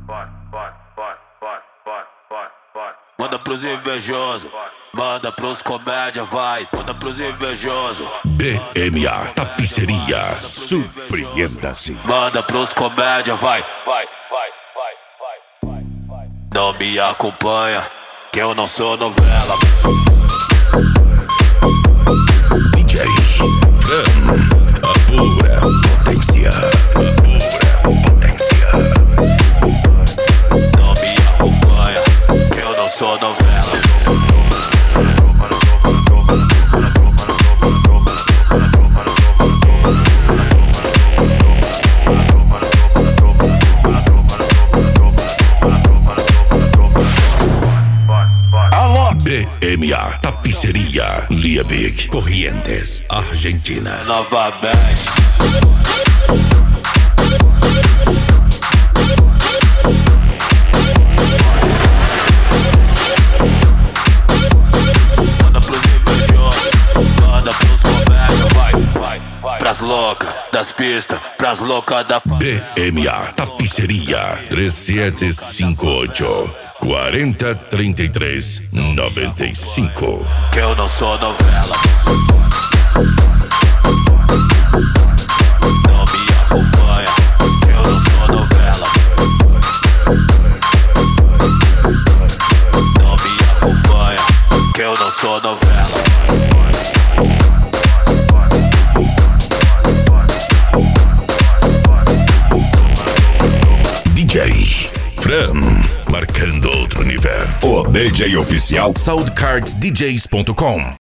Manda pros invejosos, manda pros comédia, vai. Manda pros invejosos. BMA Tapiceria. Surpreenda-se. Manda pros comédia, vai. Não me acompanha, que eu não sou novela. DJ Fran, a pura potência. Não me acompanha, que eu não sou novela. BMA Tapiceria, Liebig, Corrientes, Argentina. Novamente. Manda pros invejosos, manda pros comédia, vai. Pras loucas das pistas, pras loucas da BMA Tapiceria 3758 4033 95. que eu não sou novela. Não me acompanha, que eu não sou novela. Não me acompanha, que eu não sou novela. DJ Fran, marcando outro nível. O DJ oficial SoundCardsDJs.com.